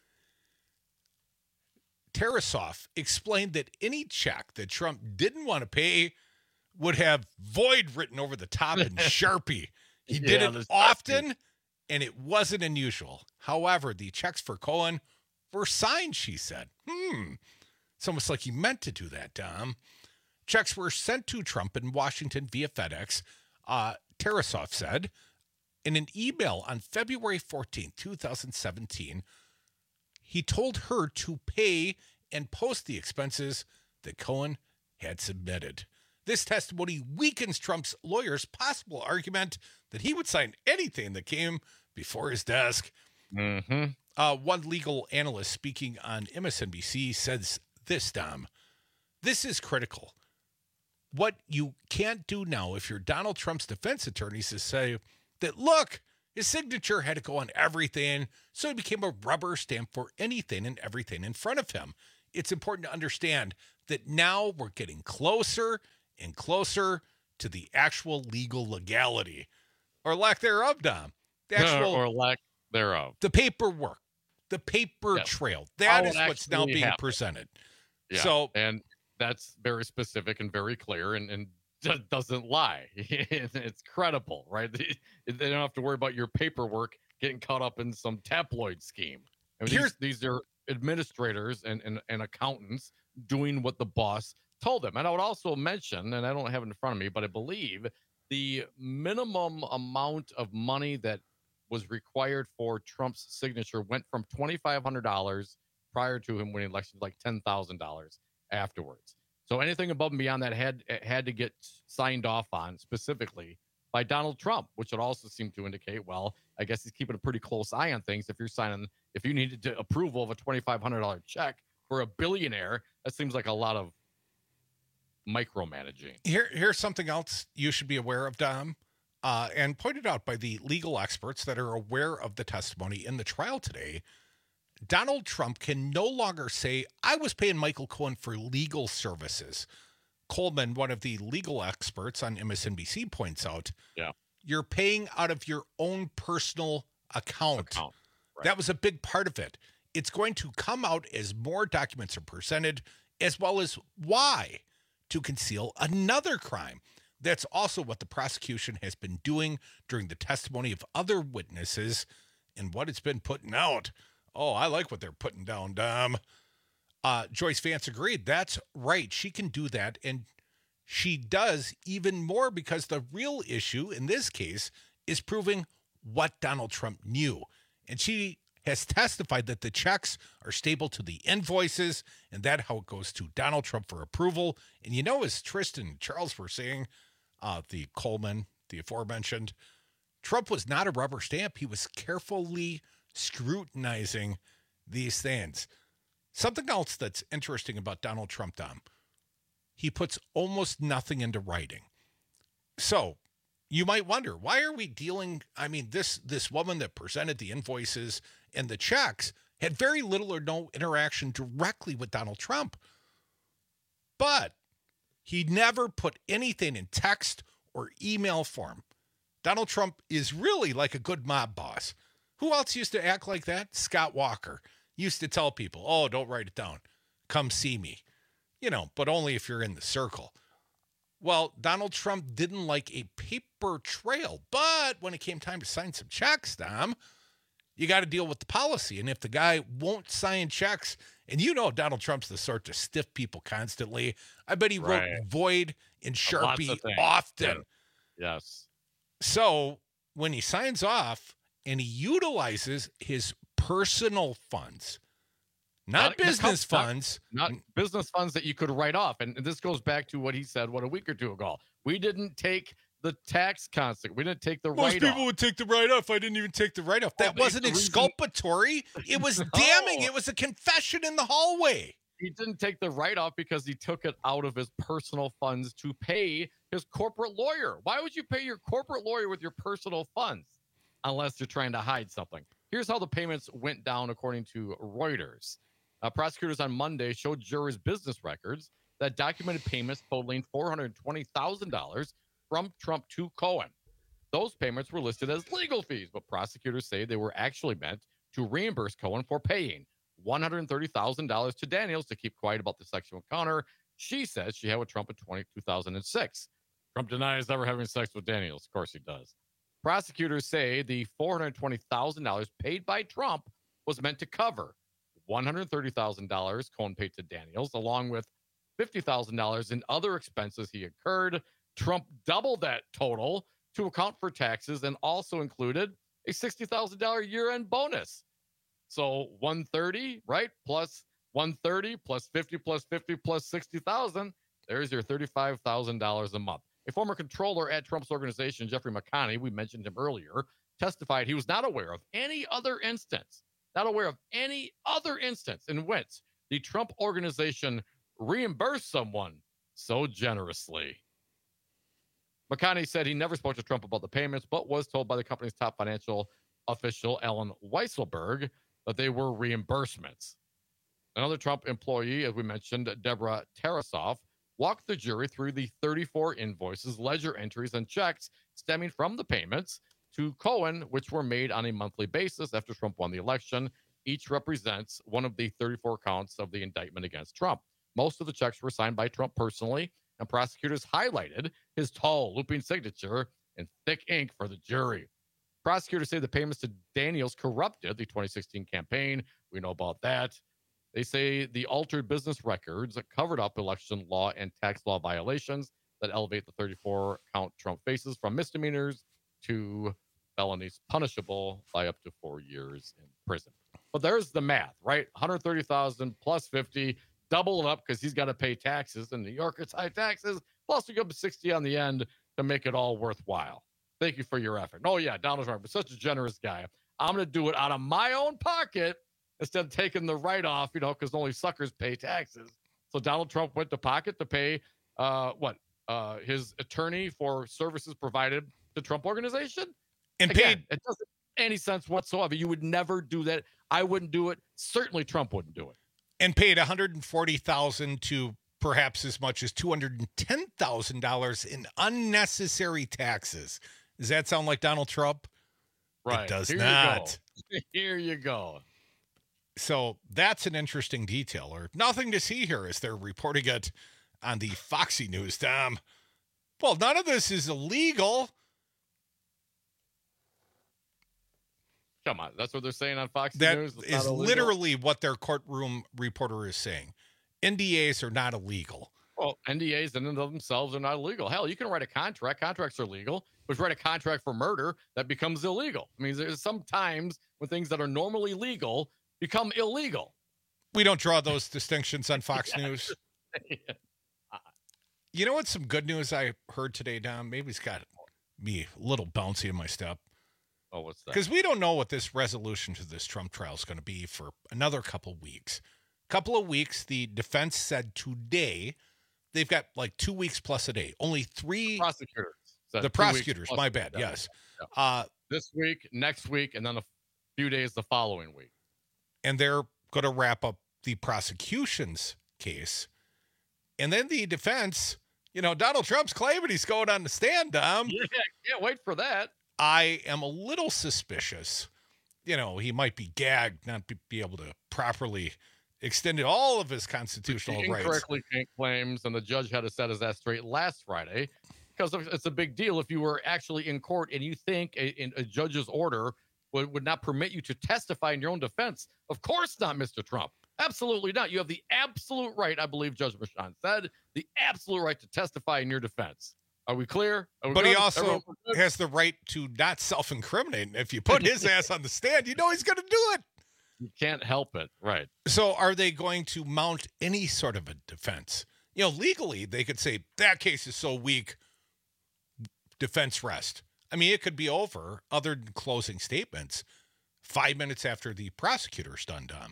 Tarasoff explained that any check that Trump didn't want to pay would have void written over the top in Sharpie. He did it often, and it wasn't unusual. However, the checks for Cohen were signed, she said. It's almost like he meant to do that, Dom. Checks were sent to Trump in Washington via FedEx, Tarasoff said. In an email on February 14, 2017, he told her to pay and post the expenses that Cohen had submitted. This testimony weakens Trump's lawyer's possible argument that he would sign anything that came before his desk. One legal analyst speaking on MSNBC says this, Dom. This is critical. What you can't do now if you're Donald Trump's defense attorneys is say that, look, his signature had to go on everything, so he became a rubber stamp for anything and everything in front of him. It's important to understand that now we're getting closer and closer to the actual legal legality, or lack thereof, Dom. The actual, or lack thereof. The paperwork, the paper trail. That is what's now being presented. Yeah. So, and that's very specific and very clear and doesn't lie. It's credible, right? They don't have to worry about your paperwork getting caught up in some tabloid scheme. I mean, these are administrators and accountants doing what the boss told them. And I would also mention, and I don't have it in front of me, but I believe the minimum amount of money that was required for Trump's signature went from $2,500 prior to him winning elections, like $10,000 afterwards. So anything above and beyond that had to get signed off on specifically by Donald Trump, which would also seem to indicate, well, I guess he's keeping a pretty close eye on things. If you needed approval of a $2,500 check for a billionaire, that seems like a lot of micromanaging. Here's something else you should be aware of, Dom, and pointed out by the legal experts that are aware of the testimony in the trial today. Donald Trump can no longer say, I was paying Michael Cohen for legal services. Coleman, one of the legal experts on MSNBC, points out, you're paying out of your own personal account. Right. That was a big part of it. It's going to come out as more documents are presented, as well as why to conceal another crime. That's also what the prosecution has been doing during the testimony of other witnesses and what it's been putting out. Oh, I like what they're putting down, Dom. Joyce Vance agreed. That's right. She can do that. And she does even more because the real issue in this case is proving what Donald Trump knew. And she has testified that the checks are stable to the invoices and that how it goes to Donald Trump for approval. And you know, as Tristan and Charles were saying, the Coleman, the aforementioned, Trump was not a rubber stamp. He was carefully scrutinizing these things. Something else that's interesting about Donald Trump, Dom, he puts almost nothing into writing. So you might wonder, why are we dealing? I mean, this woman that presented the invoices and the checks had very little or no interaction directly with Donald Trump. But he never put anything in text or email form. Donald Trump is really like a good mob boss. Who else used to act like that? Scott Walker used to tell people, oh, don't write it down. Come see me. You know, but only if you're in the circle. Well, Donald Trump didn't like a paper trail, but when it came time to sign some checks, Dom, you got to deal with the policy. And if the guy won't sign checks, and you know Donald Trump's the sort to stiff people constantly, I bet he wrote void in Sharpie often. Yes. So when he signs off and he utilizes his personal funds, not business funds. Not business funds that you could write off. And this goes back to what he said, a week or two ago. We didn't take the tax constant. We didn't take the write-off. Most people would take the write-off. I didn't even take the write-off. That wasn't exculpatory. It was damning. It was a confession in the hallway. He didn't take the write-off because he took it out of his personal funds to pay his corporate lawyer. Why would you pay your corporate lawyer with your personal funds unless you're trying to hide something? Here's how the payments went down according to Reuters. Prosecutors on Monday showed jurors business records that documented payments totaling $420,000 from Trump to Cohen. Those payments were listed as legal fees, but prosecutors say they were actually meant to reimburse Cohen for paying $130,000 to Daniels to keep quiet about the sexual encounter she says she had with Trump in 2006. Trump denies ever having sex with Daniels. Of course he does. Prosecutors say the $420,000 paid by Trump was meant to cover $130,000 Cohen paid to Daniels, along with $50,000 in other expenses he incurred. Trump doubled that total to account for taxes and also included a $60,000 year-end bonus. So 130, right? Plus 130 plus 50 plus 50 plus 60,000. There's your $35,000 a month. A former controller at Trump's organization, Jeffrey McConney, we mentioned him earlier, testified he was not aware of any other instance in which the Trump organization reimbursed someone so generously. McConney said he never spoke to Trump about the payments, but was told by the company's top financial official, Alan Weisselberg, that they were reimbursements. Another Trump employee, as we mentioned, Deborah Tarasoff, walked the jury through the 34 invoices, ledger entries, and checks stemming from the payments to Cohen, which were made on a monthly basis after Trump won the election. Each represents one of the 34 counts of the indictment against Trump. Most of the checks were signed by Trump personally, and prosecutors highlighted his tall, looping signature in thick ink for the jury. Prosecutors say the payments to Daniels corrupted the 2016 campaign. We know about that. They say the altered business records covered up election law and tax law violations that elevate the 34-count Trump faces from misdemeanors to felonies punishable by up to 4 years in prison. But there's the math, right? $130,000 plus 50, double it up because he's got to pay taxes. In New York, it's high taxes. Plus, we go up to 60 on the end to make it all worthwhile. Thank you for your effort. Oh, yeah, Donald Trump is such a generous guy. I'm going to do it out of my own pocket instead of taking the write-off, because only suckers pay taxes. So Donald Trump went to pocket to pay his attorney for services provided to Trump Organization. And Again, it doesn't make any sense whatsoever. You would never do that. I wouldn't do it. Certainly Trump wouldn't do it. And paid $140,000 to perhaps as much as $210,000 in unnecessary taxes. Does that sound like Donald Trump? Right. It does Here not. You go. Here you go. So that's an interesting detail, or nothing to see here as they're reporting it on the Foxy News, Tom. Well, none of this is illegal. Come on. That's what they're saying on Fox That News? It's is not illegal? literally what their courtroom reporter is saying. NDAs are not illegal. Well, NDAs in and of themselves are not illegal. Hell, you can write a contract. Contracts are legal. But if you write a contract for murder, that becomes illegal. I mean, there's some times when things that are normally legal become illegal. We don't draw those distinctions on Fox News. You know what's some good news I heard today, Dom? Maybe it's got me a little bouncy in my step. Oh, what's that? Because we don't know what this resolution to this Trump trial is going to be for another couple weeks. The defense said today they've got like 2 weeks plus a day. Only three prosecutors. The prosecutors, my bad. Yes. Yeah. This week, next week, and then a few days the following week. And they're going to wrap up the prosecution's case. And then the defense, Donald Trump's claiming he's going on the stand, Dom. Yeah, can't wait for that. I am a little suspicious. He might be gagged, not be able to properly extend all of his constitutional rights. Incorrectly claims, and the judge had to set his ass straight last Friday, because it's a big deal if you were actually in court and you think a judge's order would not permit you to testify in your own defense. Of course not, Mr. Trump. Absolutely not. You have the absolute right, I believe Judge Michon said, the absolute right to testify in your defense. Are we clear? But he also has the right to not self-incriminate. If you put his ass on the stand, he's going to do it. You can't help it. Right. So are they going to mount any sort of a defense? Legally, they could say that case is so weak, defense rest. I mean, it could be over, other than closing statements, 5 minutes after the prosecutor's done, Dom.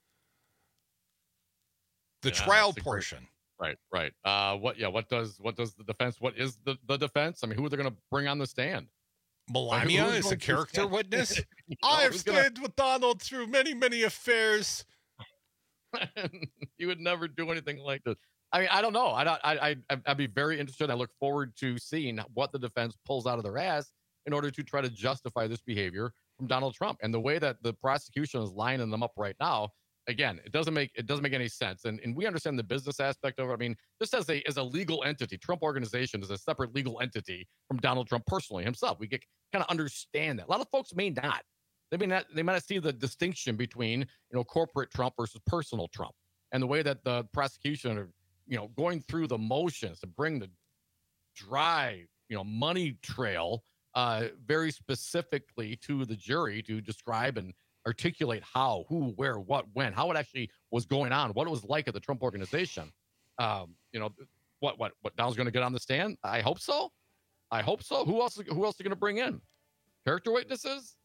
The trial portion. Right. What does the defense, what is the defense? I mean, who are they going to bring on the stand? Melania is a character witness. I have stayed with Donald through many, many affairs. You would never do anything like this. I mean, I don't know. I'd be very interested. I look forward to seeing what the defense pulls out of their ass in order to try to justify this behavior from Donald Trump. And the way that the prosecution is lining them up right now, again, it doesn't make any sense. And we understand the business aspect of it. I mean, just as a legal entity, Trump Organization is a separate legal entity from Donald Trump personally himself. We kind of understand that. A lot of folks may not. They might not see the distinction between corporate Trump versus personal Trump, and the way that the prosecution are going through the motions to bring the dry money trail very specifically to the jury to describe and articulate how, who, where, what, when, how it actually was going on, what it was like at the Trump Organization. What Donald's going to get on the stand? I hope so. Who else are you going to bring in? Character witnesses?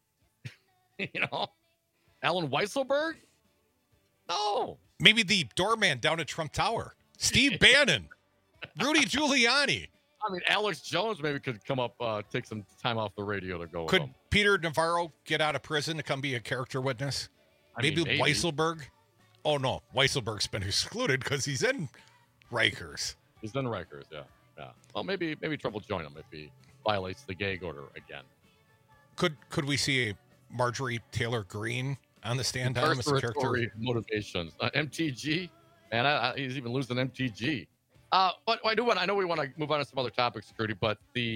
Alan Weisselberg? No. Maybe the doorman down at Trump Tower. Steve Bannon. Rudy Giuliani. I mean, Alex Jones maybe could come up, take some time off the radio to go. Could Peter Navarro get out of prison to come be a character witness? Maybe Weisselberg? Oh, no. Weisselberg's been excluded because he's in Rikers. He's in Rikers, yeah. Well, maybe Trump will join him if he violates the gag order again. Could we see a Marjorie Taylor Greene on the stand as a character? Motivations. MTG? Man, he's even losing MTG. But I know we want to move on to some other topics, security, but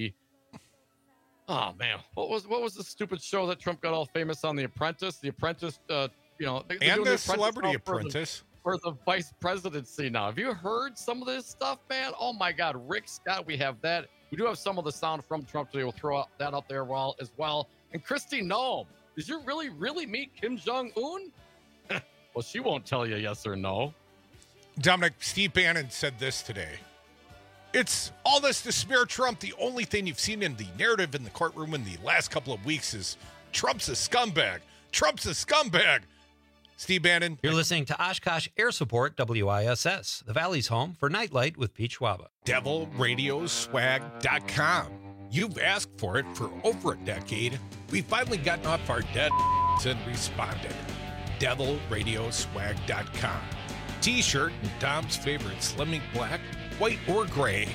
oh man, what was the stupid show that Trump got all famous on? The Apprentice, and the Celebrity Apprentice for the vice presidency now. Have you heard some of this stuff, man? Oh my God, Rick Scott, we have that. We do have some of the sound from Trump today. We'll throw that up there as well. And Kristi Noem, did you really meet Kim Jong-un? Well, she won't tell you yes or no. Dominic, Steve Bannon said this today. It's all this to smear Trump. The only thing you've seen in the narrative in the courtroom in the last couple of weeks is Trump's a scumbag. Trump's a scumbag. Steve Bannon. You're listening to Oshkosh Air Support, WISS, the Valley's home for Nightlight with Pete Schwaba. DevilRadioswag.com. You've asked for it for over a decade. We've finally gotten off our dead and responded. DevilRadioswag.com. T-shirt and Dom's favorite Slimming Black, white or gray.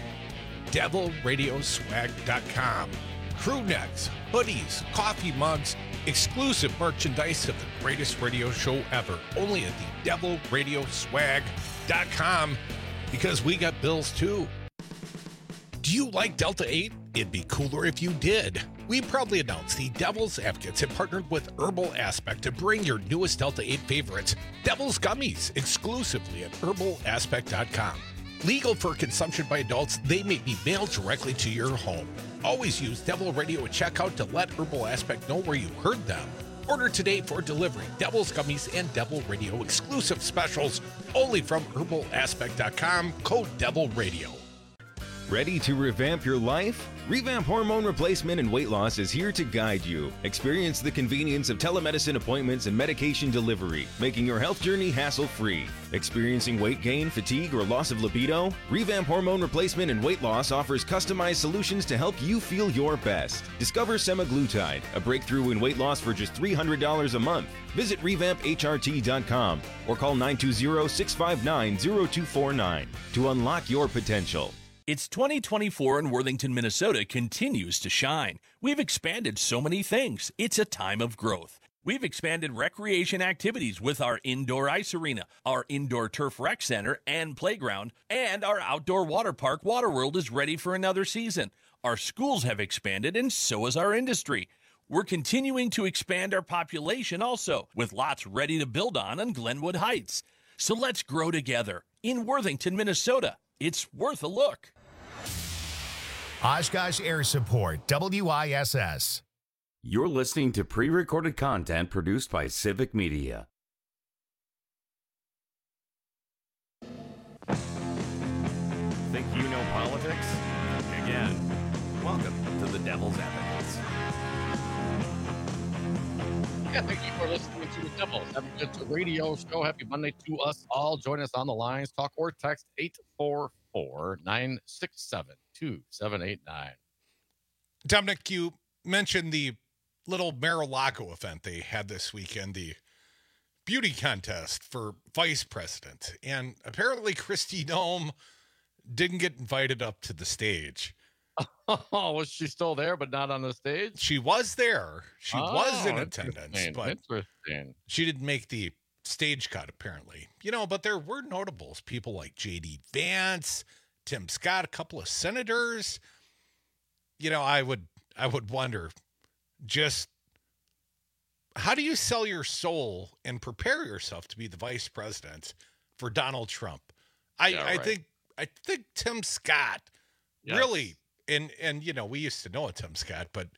DevilRadioswag.com. Crew necks, hoodies, coffee mugs, exclusive merchandise of the greatest radio show ever. Only at the DevilRadioswag.com, because we got bills too. Do you like Delta 8? It'd be cooler if you did. We proudly announced the Devil's Advocates have partnered with Herbal Aspect to bring your newest Delta 8 favorites, Devil's Gummies, exclusively at herbalaspect.com. Legal for consumption by adults, they may be mailed directly to your home. Always use Devil Radio at checkout to let Herbal Aspect know where you heard them. Order today for delivery. Devil's Gummies and Devil Radio exclusive specials only from herbalaspect.com, code Devil Radio. Ready to revamp your life? Revamp Hormone Replacement and Weight Loss is here to guide you. Experience the convenience of telemedicine appointments and medication delivery, making your health journey hassle-free. Experiencing weight gain, fatigue, or loss of libido? Revamp Hormone Replacement and Weight Loss offers customized solutions to help you feel your best. Discover semaglutide, a breakthrough in weight loss for just $300 a month. Visit revampHRT.com or call 920-659-0249 to unlock your potential. It's 2024 and Worthington, Minnesota continues to shine. We've expanded so many things. It's a time of growth. We've expanded recreation activities with our indoor ice arena, our indoor turf rec center and playground, and our outdoor water park, Waterworld, is ready for another season. Our schools have expanded, and so has our industry. We're continuing to expand our population also, with lots ready to build on Glenwood Heights. So let's grow together in Worthington, Minnesota. It's worth a look. Oshkosh Air Support, WISS. You're listening to pre-recorded content produced by Civic Media. Think you know politics? Again, welcome to the Devil's Advocates. Yeah, thank you for listening to the Devil's Advocates radio show. Happy Monday to us all. Join us on the lines. Talk or text 844-967-2789. Dominic, you mentioned the little Mar-a-Lago event they had this weekend, the beauty contest for vice president. And apparently Kristi Noem didn't get invited up to the stage. Oh, was she still there, but not on the stage? She was there. She was in attendance, but interesting. She didn't make the stage cut, apparently. You know, but there were notables, people like J.D. Vance, Tim Scott, a couple of senators. You know, I would wonder, just how do you sell your soul and prepare yourself to be the vice president for Donald Trump? I think Tim Scott really. And you know, we used to know a Tim Scott, but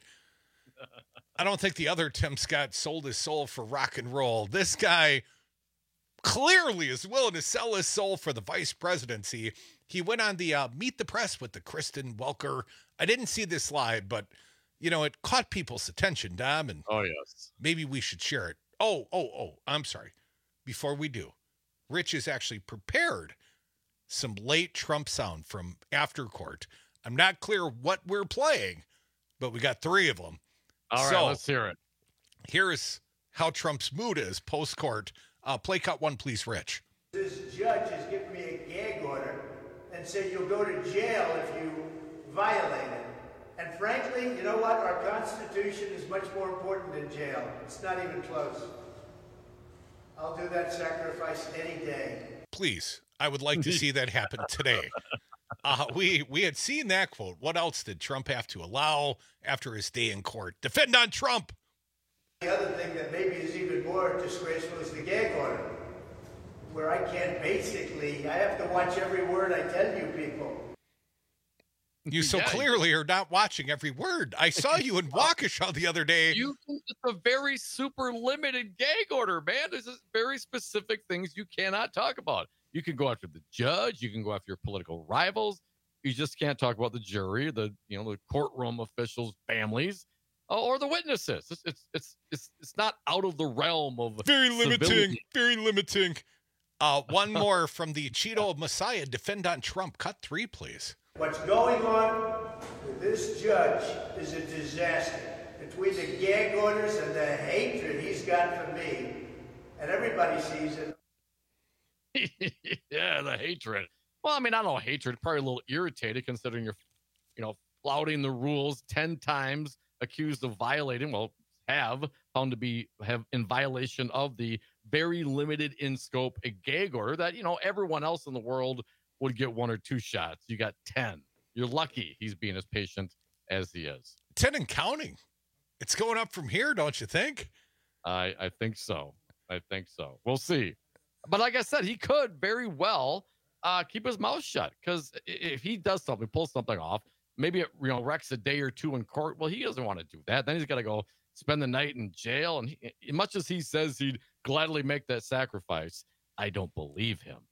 I don't think the other Tim Scott sold his soul for rock and roll. This guy clearly is willing to sell his soul for the vice presidency. He went on the Meet the Press with the Kristen Welker. I didn't see this live, but, you know, it caught people's attention, Dom. And oh, yes. Maybe we should share it. Oh, I'm sorry. Before we do, Rich has actually prepared some late Trump sound from After Court. I'm not clear what we're playing, but we got 3 of them. All right, let's hear it. Here's how Trump's mood is post-court. Play cut 1, please, Rich. This judge has given me a gag order and said you'll go to jail if you violate it. And frankly, you know what? Our Constitution is much more important than jail. It's not even close. I'll do that sacrifice any day. Please, I would like to see that happen today. We had seen that quote. What else did Trump have to allow after his day in court? Defend on Trump. The other thing that maybe is even more disgraceful is the gag order, where I can't I have to watch every word I tell you people. You so clearly are not watching every word. I saw you in Waukesha the other day. It's a very super limited gag order, man. There's very specific things you cannot talk about. You can go after the judge. You can go after your political rivals. You just can't talk about the jury, the courtroom officials' families. or the witnesses. It's not out of the realm of very limiting. civility. Very limiting. One more from the Cheeto Messiah. Defend on Trump. Cut 3, please. What's going on with this judge is a disaster. Between the gag orders and the hatred he's got for me, and everybody sees it. Yeah, the hatred. Well, I mean, I don't know, hatred. Probably a little irritated considering you're, flouting the rules 10 times, accused of violating. Well, found to have in violation of the very limited in scope a gag order that everyone else in the world would get 1 or 2 shots. You got 10. You're lucky he's being as patient as he is. 10 and counting. It's going up from here, don't you think? I think so. We'll see. But like I said, he could very well keep his mouth shut, because if he does something, pulls something off, maybe it wrecks a day or 2 in court. Well, he doesn't want to do that. Then he's got to go spend the night in jail. And much as he says he'd gladly make that sacrifice, I don't believe him.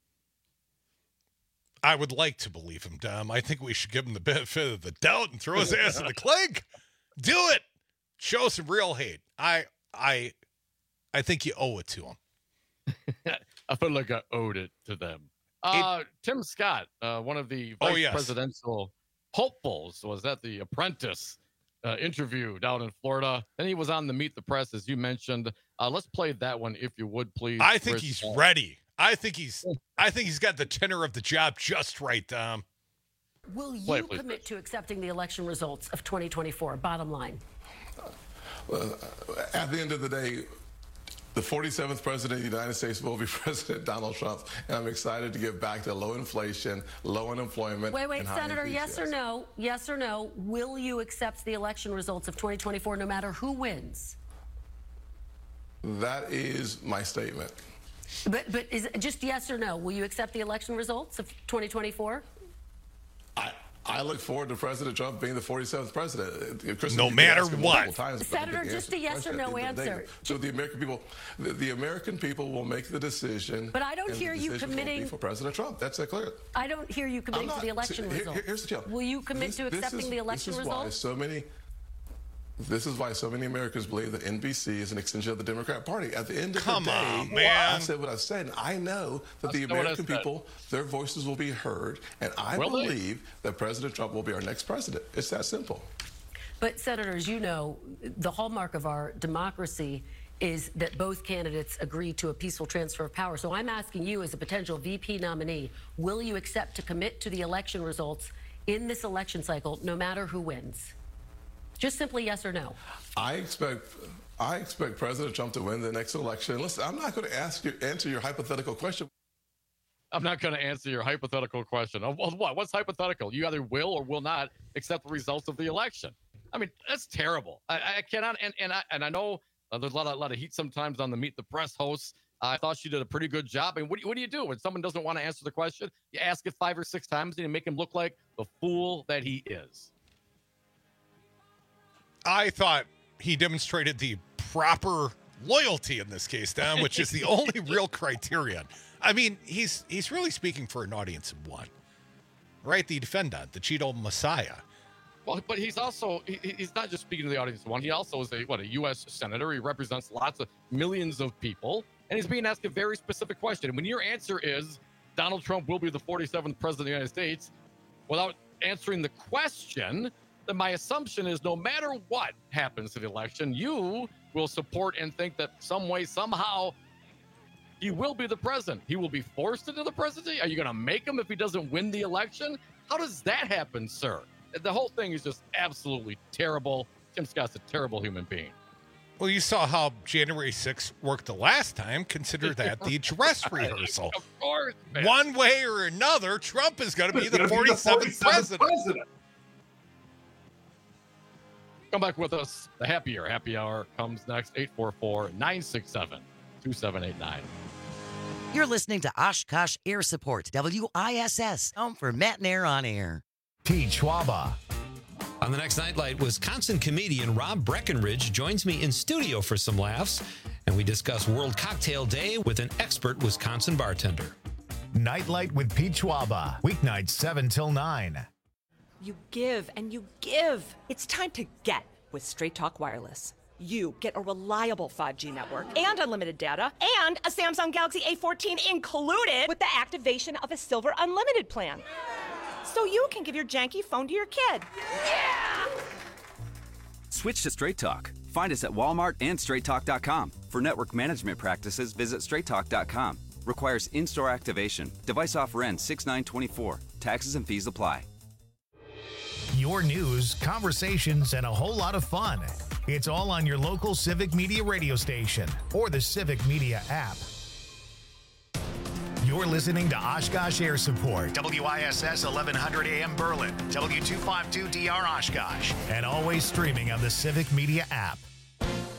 I would like to believe him, Dom. I think we should give him the benefit of the doubt and throw his ass in the clink. Do it. Show some real hate. I think you owe it to him. I feel like I owed it to them. Tim Scott, one of the vice presidential hopefuls, was at the Apprentice interview down in Florida. Then he was on the Meet the Press, as you mentioned. Let's play that one, if you would, please. I think he's ready. I think he's got the tenor of the job just right, Dom. Will you commit to accepting the election results of 2024? Bottom line. Well, at the end of the day, the 47th president of the United States will be President Donald Trump, and I'm excited to get back to low inflation, low unemployment. Wait, Senator, yes or no? Yes or no? Will you accept the election results of 2024 no matter who wins? That is my statement. But is it just yes or no? Will you accept the election results of 2024? I look forward to President Trump being the 47th president. No matter what. Senator, just a yes or no answer. So the American people will make the decision. But I don't hear you committing for President Trump. That's clear. I don't hear you committing to the election results. Here's the deal. Will you commit to accepting the election results? This is why so many Americans believe that NBC is an extension of the Democrat Party. At the end of the day, I said what I said, and I know that the American people, their voices will be heard, and I believe that President Trump will be our next president. It's that simple. But, Senator, as you know, the hallmark of our democracy is that both candidates agree to a peaceful transfer of power. So I'm asking you, as a potential VP nominee, will you accept to commit to the election results in this election cycle, no matter who wins? Just simply yes or no. I expect President Trump to win the next election. Listen, I'm not going to answer your hypothetical question. I'm not going to answer your hypothetical question. What? What's hypothetical? You either will or will not accept the results of the election. I mean, that's terrible. I cannot. And I know there's a lot of heat sometimes on the Meet the Press hosts. I thought she did a pretty good job. I mean, what do you do when someone doesn't want to answer the question? You ask it 5 or 6 times and you make him look like the fool that he is. I thought he demonstrated the proper loyalty in this case, Don, which is the only real criterion. I mean, he's really speaking for an audience of one, right? The defendant, the Cheeto Messiah. Well, but he's also, he's not just speaking to the audience of one. He also is a U.S. senator. He represents lots of millions of people, and he's being asked a very specific question. And when your answer is Donald Trump will be the 47th president of the United States, without answering the question, then my assumption is no matter what happens to the election, you will support and think that some way, somehow, he will be the president. He will be forced into the presidency? Are you going to make him if he doesn't win the election? How does that happen, sir? The whole thing is just absolutely terrible. Tim Scott's a terrible human being. Well, you saw how January 6th worked the last time. Consider that the dress rehearsal. Of course, man. One way or another, Trump is going to be the 47th president. Come back with us. The happy hour comes next. 844-967-2789. You're listening to Oshkosh Air Support, WISS, home for Matt and Air on Air. Pete Schwaba. On the next Nightlight, Wisconsin comedian Rob Breckenridge joins me in studio for some laughs, and we discuss World Cocktail Day with an expert Wisconsin bartender. Nightlight with Pete Schwaba. Weeknights 7 till 9. You give and you give. It's time to get. With Straight Talk Wireless, you get a reliable 5G network and unlimited data and a Samsung Galaxy A14 included with the activation of a Silver Unlimited plan. So you can give your janky phone to your kid. Yeah! Switch to Straight Talk. Find us at Walmart and StraightTalk.com. For network management practices, visit StraightTalk.com. Requires in-store activation. Device offer ends 6/9/24. Taxes and fees apply. Your news, conversations, and a whole lot of fun. It's all on your local Civic Media radio station or the Civic Media app. You're listening to Oshkosh Air Support, WISS 1100 AM Berlin, W252DR Oshkosh, and always streaming on the Civic Media app.